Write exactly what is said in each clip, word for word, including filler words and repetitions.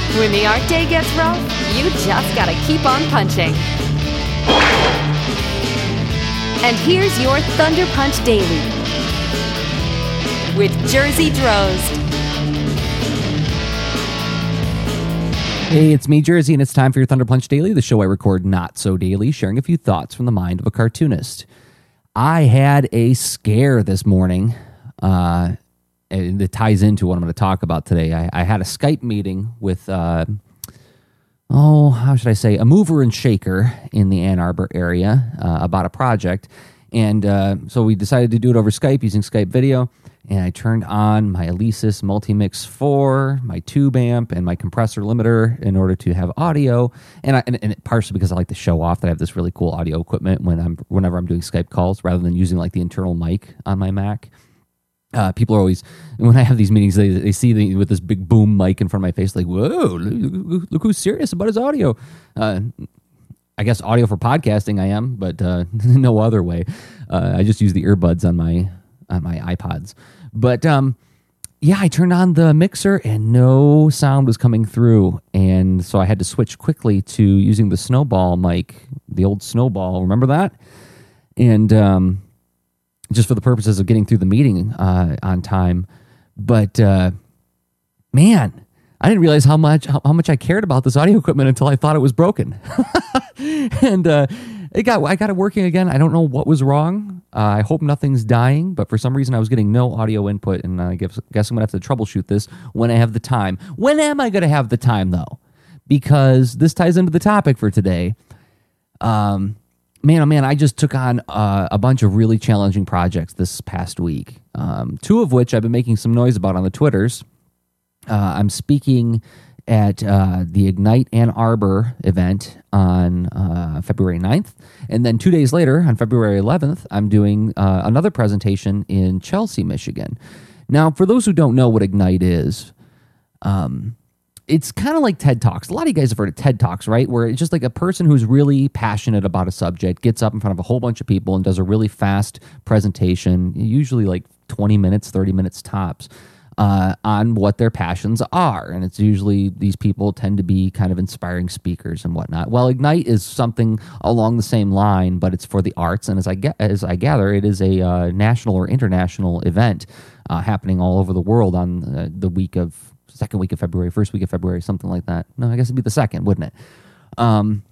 When the art day gets rough, you just gotta keep on punching. And here's your Thunder Punch Daily with Jersey Drozd. Hey, it's me, Jersey, and it's time for your Thunder Punch Daily, the show I record not so daily, sharing a few thoughts from the mind of a cartoonist. I had a scare this morning, uh, and it ties into what I'm going to talk about today. I, I had a Skype meeting with, uh, oh, how should I say, a mover and shaker in the Ann Arbor area uh, about a project, and uh, so we decided to do it over Skype using Skype video. And I turned on my Alesis Multimix four, my tube amp, and my compressor limiter in order to have audio. And, I, and, and partially because I like to show off that I have this really cool audio equipment when I'm whenever I'm doing Skype calls, rather than using like the internal mic on my Mac. Uh, people are always, when I have these meetings, they they see me with this big boom mic in front of my face, like, whoa, look, look who's serious about his audio. Uh, I guess audio for podcasting I am, but uh, no other way. Uh, I just use the earbuds on my on my iPods. But um, yeah, I turned on the mixer and no sound was coming through. And so I had to switch quickly to using the Snowball mic, the old Snowball. Remember that? And um, just for the purposes of getting through the meeting uh, on time. But uh, man, I didn't realize how much how, how much I cared about this audio equipment until I thought it was broken. and uh, it got I got it working again. I don't know what was wrong. Uh, I hope nothing's dying, but for some reason I was getting no audio input, and I guess, guess I'm going to have to troubleshoot this when I have the time. When am I going to have the time, though? Because this ties into the topic for today. Um, man, oh man, I just took on uh, a bunch of really challenging projects this past week, um, two of which I've been making some noise about on the Twitters. Uh, I'm speaking at uh, the Ignite Ann Arbor event on uh, February ninth. And then two days later, on February eleventh, I'm doing uh, another presentation in Chelsea, Michigan. Now, for those who don't know what Ignite is, um, it's kind of like TED Talks. A lot of you guys have heard of TED Talks, right? Where it's just like a person who's really passionate about a subject gets up in front of a whole bunch of people and does a really fast presentation, usually like twenty minutes, thirty minutes tops. Uh, on what their passions are. And it's usually these people tend to be kind of inspiring speakers and whatnot. Well, Ignite is something along the same line, but it's for the arts. And as I, get, as I gather, it is a uh, national or international event uh, happening all over the world on uh, the week of, second week of February, first week of February, something like that. No, I guess it'd be the second, wouldn't it? Um,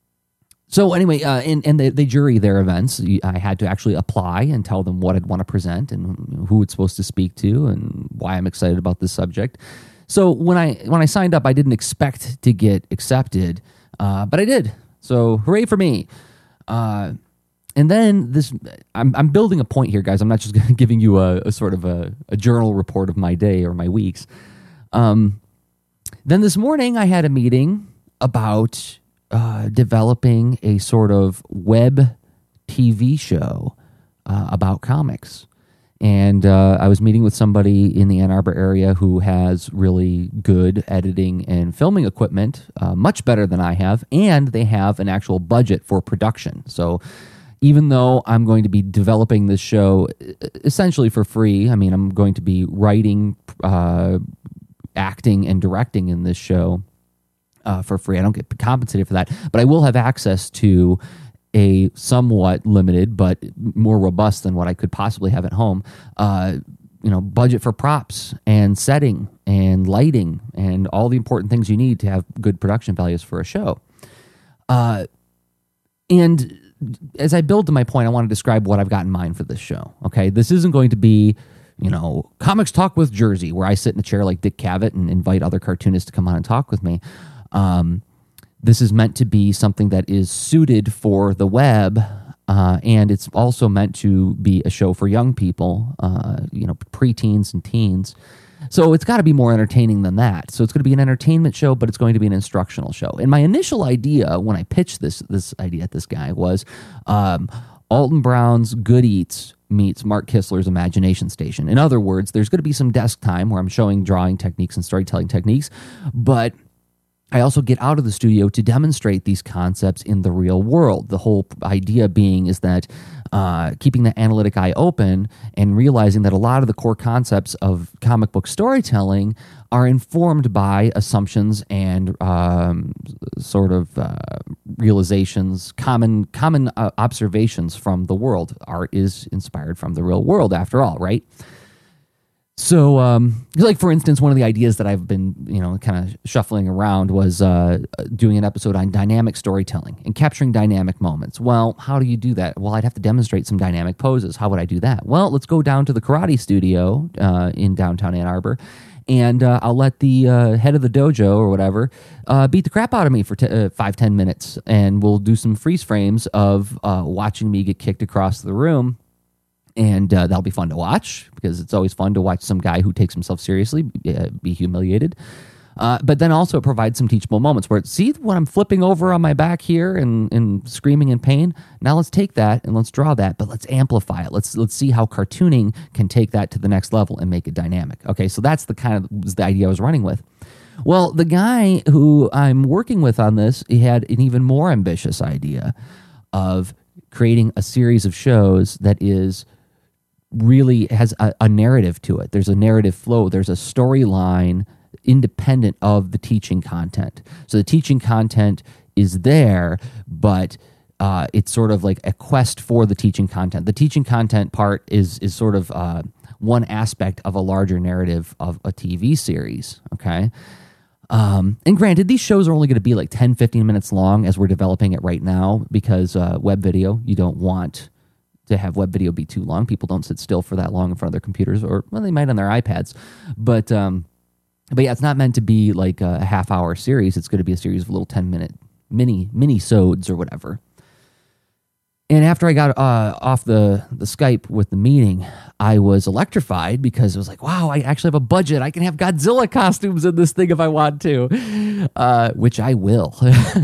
So anyway, uh, and, and they, they jury their events. I had to actually apply and tell them what I'd want to present and who it's supposed to speak to and why I'm excited about this subject. So when I when I signed up, I didn't expect to get accepted, uh, but I did. So hooray for me! Uh, and then this, I'm I'm building a point here, guys. I'm not just giving you a, a sort of a, a journal report of my day or my weeks. Um, then this morning, I had a meeting about Uh, developing a sort of web T V show uh, about comics. And uh, I was meeting with somebody in the Ann Arbor area who has really good editing and filming equipment, uh, much better than I have, and they have an actual budget for production. So even though I'm going to be developing this show essentially for free, I mean, I'm going to be writing, uh, acting, and directing in this show Uh, for free. I don't get compensated for that, but I will have access to a somewhat limited but more robust than what I could possibly have at home, uh, you know, budget for props and setting and lighting and all the important things you need to have good production values for a show. Uh, and as I build to my point, I want to describe what I've got in mind for this show. Okay, this isn't going to be, you know, Comics Talk with Jersey, where I sit in a chair like Dick Cavett and invite other cartoonists to come on and talk with me. Um, this is meant to be something that is suited for the web, uh, and it's also meant to be a show for young people, uh, you know, preteens and teens. So it's got to be more entertaining than that. So it's going to be an entertainment show, but it's going to be an instructional show. And my initial idea when I pitched this this idea at this guy was um, Alton Brown's Good Eats meets Mark Kistler's Imagination Station. In other words, there's going to be some desk time where I'm showing drawing techniques and storytelling techniques, but I also get out of the studio to demonstrate these concepts in the real world. The whole idea being is that uh, keeping the analytic eye open and realizing that a lot of the core concepts of comic book storytelling are informed by assumptions and um, sort of uh, realizations, common common uh, observations from the world. Art is inspired from the real world, after all, right? So, um, like, for instance, one of the ideas that I've been, you know, kind of shuffling around was uh, doing an episode on dynamic storytelling and capturing dynamic moments. Well, how do you do that? Well, I'd have to demonstrate some dynamic poses. How would I do that? Well, let's go down to the karate studio uh, in downtown Ann Arbor, and uh, I'll let the uh, head of the dojo or whatever uh, beat the crap out of me for t- uh, five, ten minutes, and we'll do some freeze frames of uh, watching me get kicked across the room. And uh, that'll be fun to watch, because it's always fun to watch some guy who takes himself seriously uh, be humiliated. Uh, but then also it provides some teachable moments where, see when I'm flipping over on my back here and, and screaming in pain? Now let's take that and let's draw that, but let's amplify it. Let's let's see how cartooning can take that to the next level and make it dynamic. Okay, so that's the kind of was the idea I was running with. Well, the guy who I'm working with on this, he had an even more ambitious idea of creating a series of shows that is really has a, a narrative to it. There's a narrative flow. There's a storyline independent of the teaching content. So the teaching content is there, but uh, it's sort of like a quest for the teaching content. The teaching content part is is sort of uh, one aspect of a larger narrative of a T V series, okay? Um, and granted, these shows are only going to be like ten, fifteen minutes long as we're developing it right now, because uh, web video, you don't want to have web video be too long. People don't sit still for that long in front of their computers, or, well, they might on their iPads. But, um, but yeah, it's not meant to be like a half hour series. It's going to be a series of little ten minute mini, mini-sodes or whatever. And after I got uh, off the, the Skype with the meeting, I was electrified, because it was like, wow, I actually have a budget. I can have Godzilla costumes in this thing if I want to, uh, which I will.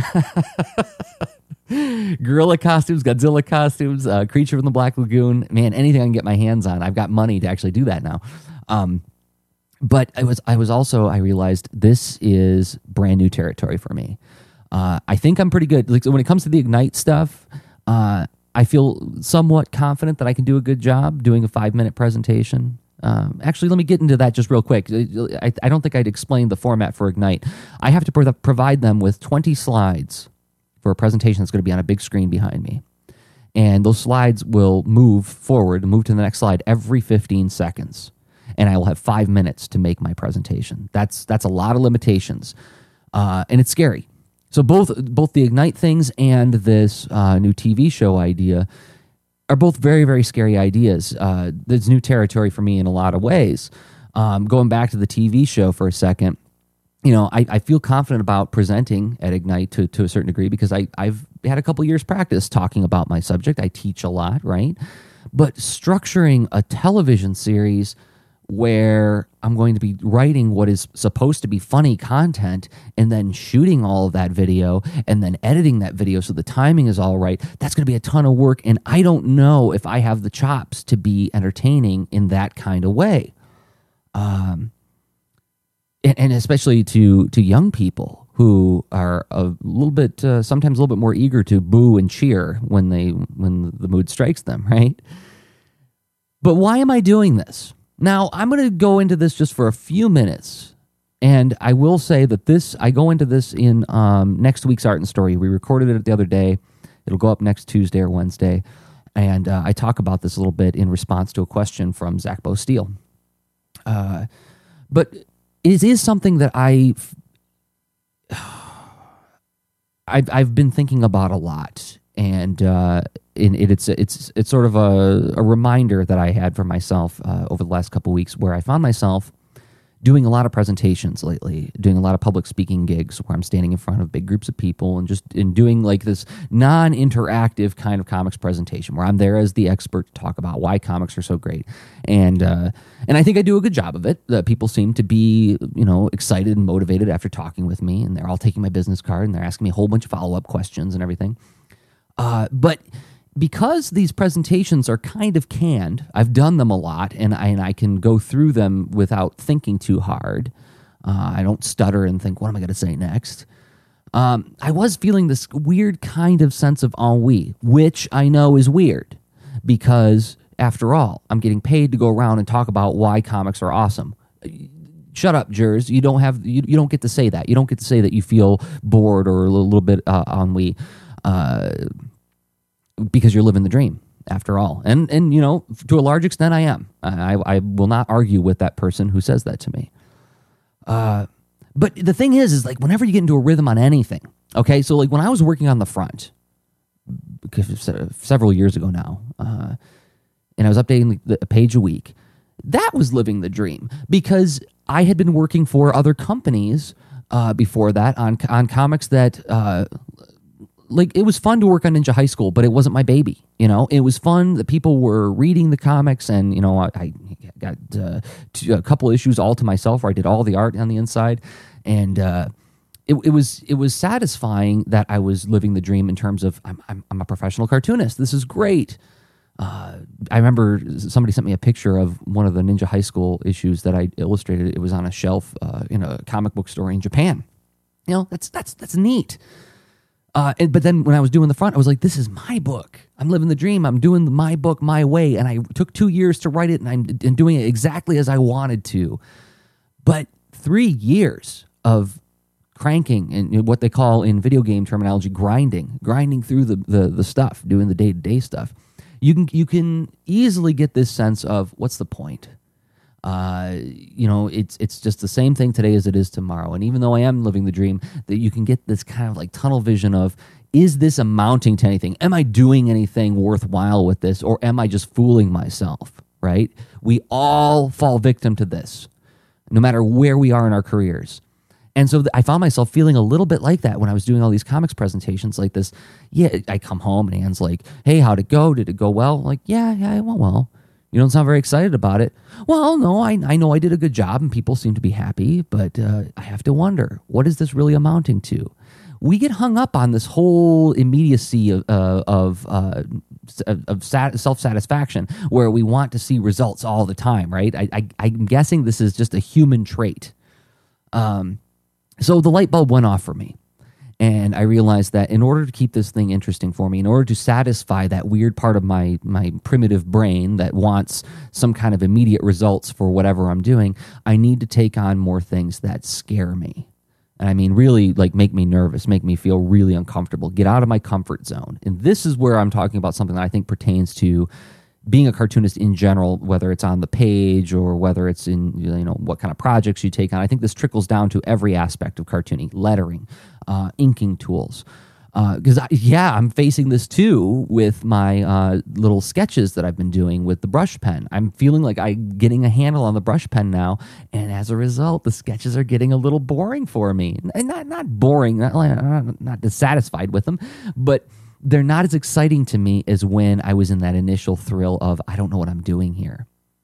Gorilla costumes, Godzilla costumes, uh, Creature from the Black Lagoon. Man, anything I can get my hands on. I've got money to actually do that now. Um, but I was, I was also, I realized this is brand new territory for me. Uh, I think I'm pretty good. Like, so when it comes to the Ignite stuff, uh, I feel somewhat confident that I can do a good job doing a five-minute presentation. Um, actually, let me get into that just real quick. I, I don't think I'd explained the format for Ignite. I have to pro- provide them with twenty slides for a presentation that's going to be on a big screen behind me. And those slides will move forward, move to the next slide every fifteen seconds. And I will have five minutes to make my presentation. That's that's a lot of limitations. Uh, and it's scary. So both both the Ignite things and this uh, new T V show idea are both very, very scary ideas. Uh, there's new territory for me in a lot of ways. Um, going back to the T V show for a second, you know, I, I feel confident about presenting at Ignite to, to a certain degree, because I, I've had a couple years practice talking about my subject. I teach a lot, right? But structuring a television series where I'm going to be writing what is supposed to be funny content and then shooting all of that video and then editing that video so the timing is all right, that's going to be a ton of work. And I don't know if I have the chops to be entertaining in that kind of way. Um, and, and especially to, to young people who are a little bit, uh, sometimes a little bit more eager to boo and cheer when they, when the mood strikes them, right? But why am I doing this? Now, I'm going to go into this just for a few minutes, and I will say that this, I go into this in um, next week's Art and Story. We recorded it the other day. It'll go up next Tuesday or Wednesday, and uh, I talk about this a little bit in response to a question from Zach Bo Steele. Uh, but it is something that I, I've, I've been thinking about a lot, and uh, in, it, it's it's it's sort of a, a reminder that I had for myself uh, over the last couple of weeks, where I found myself doing a lot of presentations lately, doing a lot of public speaking gigs where I'm standing in front of big groups of people and just in doing like this non-interactive kind of comics presentation where I'm there as the expert to talk about why comics are so great. And uh, and I think I do a good job of it. Uh, people seem to be, you know, excited and motivated after talking with me, and they're all taking my business card and they're asking me a whole bunch of follow-up questions and everything. Uh, but because these presentations are kind of canned, I've done them a lot, and I, and I can go through them without thinking too hard. Uh, I don't stutter and think, what am I going to say next? Um, I was feeling this weird kind of sense of ennui, which I know is weird because, after all, I'm getting paid to go around and talk about why comics are awesome. Shut up, Jers. You don't have you, you don't get to say that. You don't get to say that you feel bored or a little, little bit uh, ennui uh, because you're living the dream, after all. And, and you know, to a large extent, I am. I, I will not argue with that person who says that to me. Uh But the thing is, is like whenever you get into a rhythm on anything, okay, so like when I was working on the front, several years ago now, uh, and I was updating the, a page a week, that was living the dream because I had been working for other companies uh, before that on on comics that, uh, like, it was fun to work on Ninja High School, but it wasn't my baby. You know, it was fun that people were reading the comics, and you know, I, I got uh, two, a couple issues all to myself where I did all the art on the inside, and uh, it, it was it was satisfying that I was living the dream in terms of I'm I'm, I'm a professional cartoonist. This is great. Uh, I remember somebody sent me a picture of one of the Ninja High School issues that I illustrated. It was on a shelf uh, in a comic book store in Japan. You know, that's that's that's neat. Uh, and, but then when I was doing the front, I was like, this is my book. I'm living the dream. I'm doing the, my book my way. And I took two years to write it, and I'm and doing it exactly as I wanted to. But three years of cranking and what they call in video game terminology, grinding, grinding through the, the, the stuff, doing the day-to-day stuff. You can you can easily get this sense of what's the point? Uh, you know, it's it's just the same thing today as it is tomorrow. And even though I am living the dream, that you can get this kind of like tunnel vision of, is this amounting to anything? Am I doing anything worthwhile with this, or am I just fooling myself? Right? We all fall victim to this, no matter where we are in our careers. And so I found myself feeling a little bit like that when I was doing all these comics presentations like this. Yeah, I come home and Anne's like, hey, how'd it go? Did it go well? I'm like, yeah, yeah, it went well. You don't sound very excited about it. Well, no, I, I know I did a good job and people seem to be happy, but uh, I have to wonder, what is this really amounting to? We get hung up on this whole immediacy of uh, of, uh, of sat- self-satisfaction where we want to see results all the time, right? I, I, I'm guessing this is just a human trait. Um. So the light bulb went off for me, and I realized that in order to keep this thing interesting for me, in order to satisfy that weird part of my my primitive brain that wants some kind of immediate results for whatever I'm doing, I need to take on more things that scare me. And I mean, really, like, make me nervous, make me feel really uncomfortable, get out of my comfort zone. And this is where I'm talking about something that I think pertains to being a cartoonist in general, whether it's on the page or whether it's in, you know, what kind of projects you take on. I think this trickles down to every aspect of cartooning, lettering, uh, inking tools. Because, uh, yeah, I'm facing this too with my uh, little sketches that I've been doing with the brush pen. I'm feeling like I'm getting a handle on the brush pen now, and as a result, the sketches are getting a little boring for me. And not not boring, not, not, not dissatisfied with them, but they're not as exciting to me as when I was in that initial thrill of, I don't know what I'm doing here.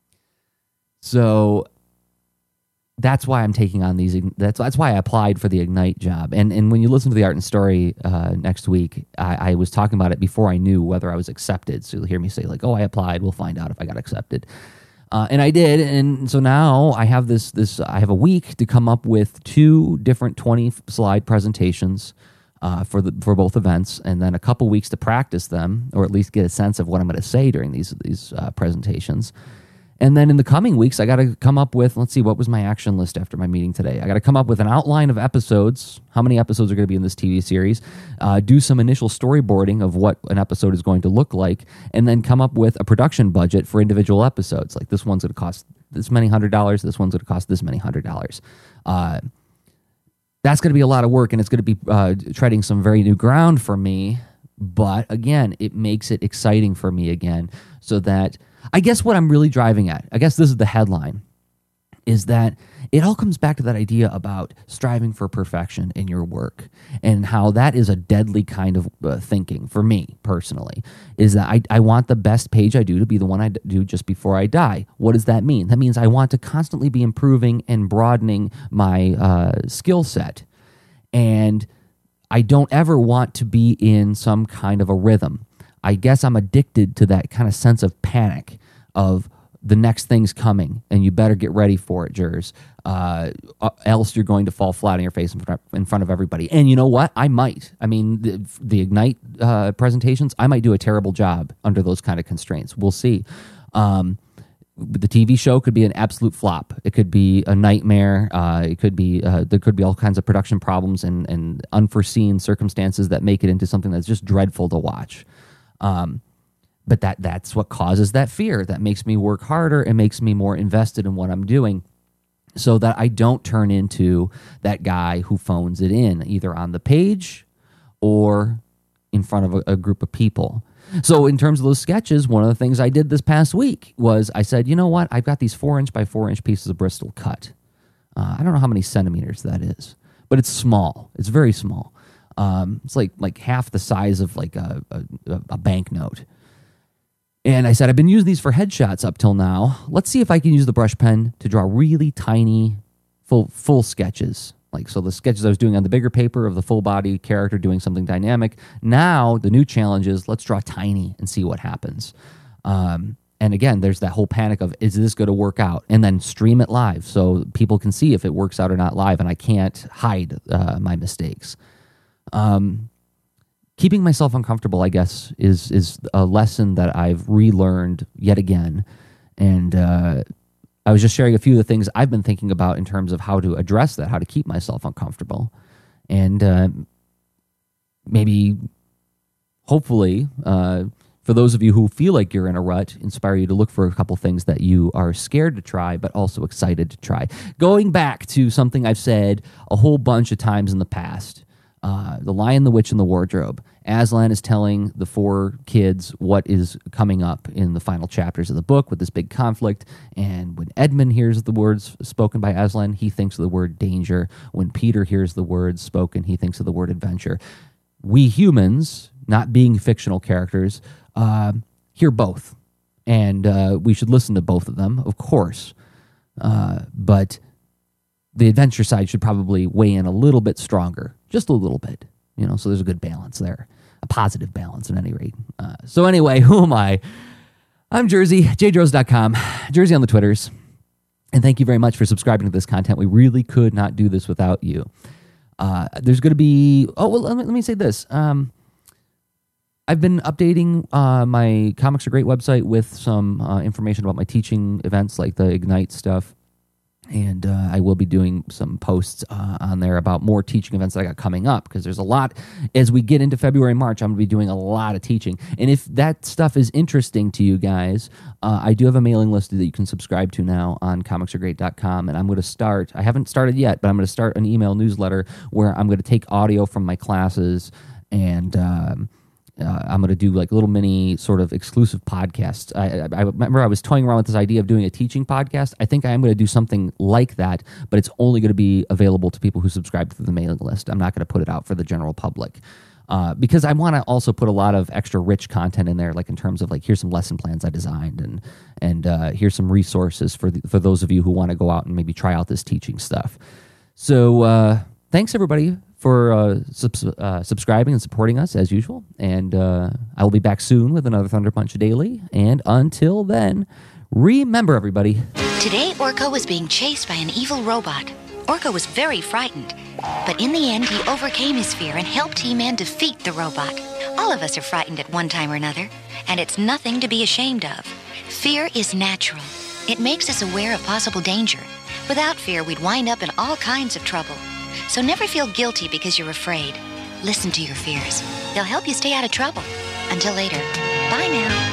So that's why I'm taking on these. That's that's why I applied for the Ignite job. And and when you listen to the Art and Story uh, next week, I, I was talking about it before I knew whether I was accepted. So you'll hear me say like, "Oh, I applied. We'll find out if I got accepted." Uh, and I did. And so now I have this this. I have a week to come up with two different twenty slide presentations uh, for the for both events, and then a couple weeks to practice them, or at least get a sense of what I'm going to say during these these uh, presentations. And then in the coming weeks, I got to come up with, let's see, what was my action list after my meeting today? I got to come up with an outline of episodes, how many episodes are going to be in this T V series, uh, do some initial storyboarding of what an episode is going to look like, and then come up with a production budget for individual episodes. Like, this one's going to cost this many hundred dollars, this one's going to cost this many hundred dollars. Uh, that's going to be a lot of work, and it's going to be uh, treading some very new ground for me. But again, it makes it exciting for me again, so that I guess what I'm really driving at, I guess this is the headline, is that it all comes back to that idea about striving for perfection in your work, and how that is a deadly kind of uh, thinking for me personally, is that I, I want the best page I do to be the one I do just before I die. What does that mean? That means I want to constantly be improving and broadening my uh, skill set. And I don't ever want to be in some kind of a rhythm. I guess I'm addicted to that kind of sense of panic, of the next thing's coming, and you better get ready for it, Jers. Uh, else you're going to fall flat on your face in front, in front of everybody. And you know what? I might. I mean, the, the Ignite uh, presentations, I might do a terrible job under those kind of constraints. We'll see. Um, the T V show could be an absolute flop. It could be a nightmare. Uh, it could be uh, there could be all kinds of production problems and, and unforeseen circumstances that make it into something that's just dreadful to watch. Um, but that that's what causes that fear. That makes me work harder and makes me more invested in what I'm doing, so that I don't turn into that guy who phones it in, either on the page or in front of a, a group of people. So in terms of those sketches, one of the things I did this past week was I said, you know what? I've got these four inch by four inch pieces of Bristol cut. Uh, I don't know how many centimeters that is, but it's small. It's very small. Um, it's like like half the size of like a, a, a banknote. And I said, I've been using these for headshots up till now. Let's see if I can use the brush pen to draw really tiny, full full sketches. Like, so the sketches I was doing on the bigger paper of the full body character doing something dynamic. Now the new challenge is let's draw tiny and see what happens. Um, and again, there's that whole panic of, is this going to work out? And then stream it live so people can see if it works out or not live, and I can't hide uh, my mistakes. Um, keeping myself uncomfortable, I guess, is is a lesson that I've relearned yet again. And uh I was just sharing a few of the things I've been thinking about in terms of how to address that, how to keep myself uncomfortable. And uh, maybe, hopefully, uh, for those of you who feel like you're in a rut, inspire you to look for a couple things that you are scared to try, but also excited to try. Going back to something I've said a whole bunch of times in the past, uh, The Lion, the Witch, and the Wardrobe. Aslan is telling the four kids what is coming up in the final chapters of the book with this big conflict. And when Edmund hears the words spoken by Aslan, he thinks of the word danger. When Peter hears the words spoken, he thinks of the word adventure. We humans, not being fictional characters, uh, hear both. And uh, we should listen to both of them, of course. Uh, but the adventure side should probably weigh in a little bit stronger, just a little bit. You know, so there's a good balance there, a positive balance at any rate. Uh, so anyway, who am I? I'm Jersey, j dros dot com, Jersey on the Twitters. And thank you very much for subscribing to this content. We really could not do this without you. Uh, there's going to be, oh, well, let me, let me say this. Um, I've been updating uh, my Comics Are Great website with some uh, information about my teaching events like the Ignite stuff. And uh, I will be doing some posts uh, on there about more teaching events that I got coming up, because there's a lot. As we get into February and March, I'm going to be doing a lot of teaching. And if that stuff is interesting to you guys, uh, I do have a mailing list that you can subscribe to now on comics are great dot com. And I'm going to start, I haven't started yet, but I'm going to start an email newsletter where I'm going to take audio from my classes and um, Uh, I'm going to do like little mini sort of exclusive podcasts. I, I, I remember I was toying around with this idea of doing a teaching podcast. I think I am going to do something like that, but it's only going to be available to people who subscribe to the mailing list. I'm not going to put it out for the general public uh, because I want to also put a lot of extra rich content in there, like in terms of like, here's some lesson plans I designed, and and uh, here's some resources for the, for those of you who want to go out and maybe try out this teaching stuff. So uh, thanks everybody for uh, subs- uh, subscribing and supporting us as usual. And uh, I will be back soon with another Thunder Punch Daily. And until then, remember everybody. Today, Orko was being chased by an evil robot. Orko was very frightened, but in the end, he overcame his fear and helped He-Man defeat the robot. All of us are frightened at one time or another, and it's nothing to be ashamed of. Fear is natural. It makes us aware of possible danger. Without fear, we'd wind up in all kinds of trouble. So never feel guilty because you're afraid. Listen to your fears. They'll help you stay out of trouble. Until later, bye now.